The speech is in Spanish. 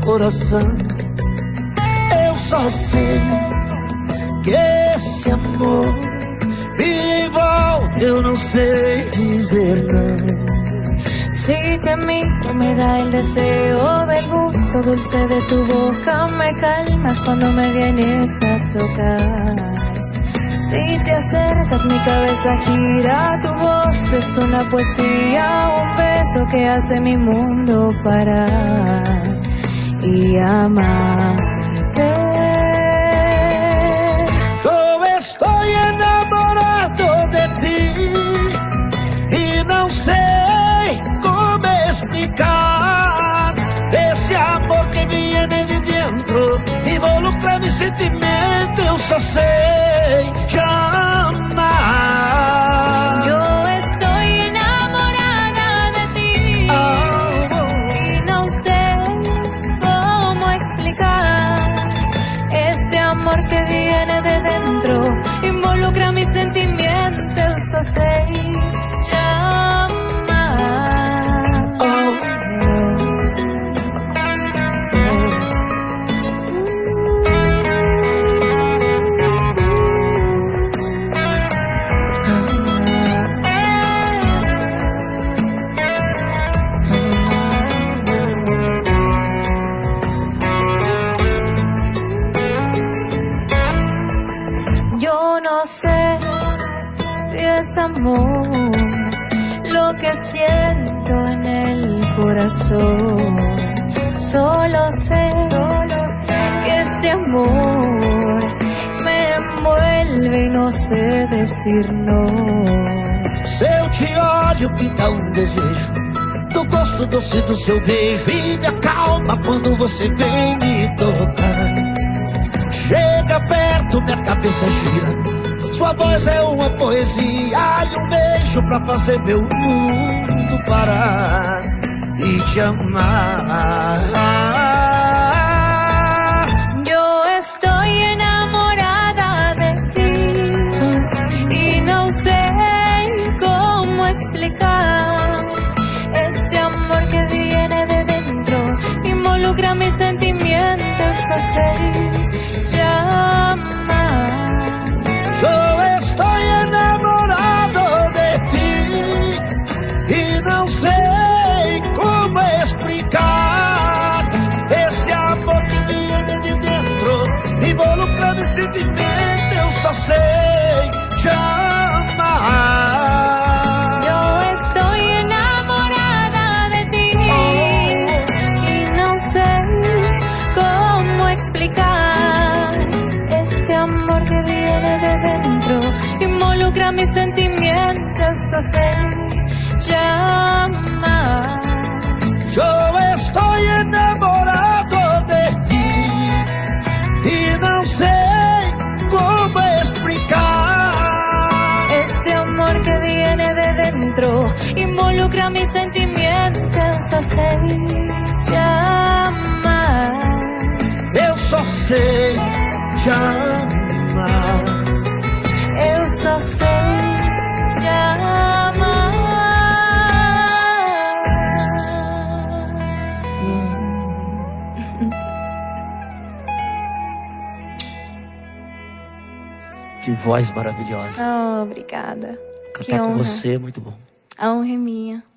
coração. Eu só sei que esse amor me envolve, eu não sei dizer não. Si te miro me da el deseo del gusto dulce de tu boca, me calmas cuando me vienes a tocar. Si te acercas mi cabeza gira, tu voz es una poesía, un beso que hace mi mundo parar y amarte. Eu estou enamorado de ti e não sei como explicar esse amor que viene de dentro, involucra mi sentimento, eu só sei te amar. Yo estoy enamorada de ti y no sé cómo explicar este amor que viene de dentro, involucra mis sentimientos, só sei te amar. Yo no sé si es amor lo que siento en el corazón. Solo sé que este amor me envuelve y no sé decir no. Se eu te olho, pinta desejo do gosto doce do seu beijo e me acalma quando você vem me tocar. Chega perto, minha cabeça gira, sua voz é uma poesia e um beijo pra fazer meu mundo parar e te amar. Yo estoy enamorada de ti y no sé cómo explicar este amor que viene de dentro, involucra mis sentimientos, só sei te amar. Eu estou enamorado de ti e não sei como explicar esse amor que viene de dentro, involucra mi sentimento, eu só sei te amar. Yo estoy enamorada de ti y no sé cómo explicar este amor que viene de dentro, involucra mis sentimientos, só sei te amar. Eu estou enamorado de ti e não sei como explicar Este amor que viene de dentro, involucra mis sentimientos, só sei te amar. Eu só sei te amar. Eu só sei te amar. Que voz maravilhosa. Oh, obrigada. Que Cantar com honra. você é muito bom. A honra é minha.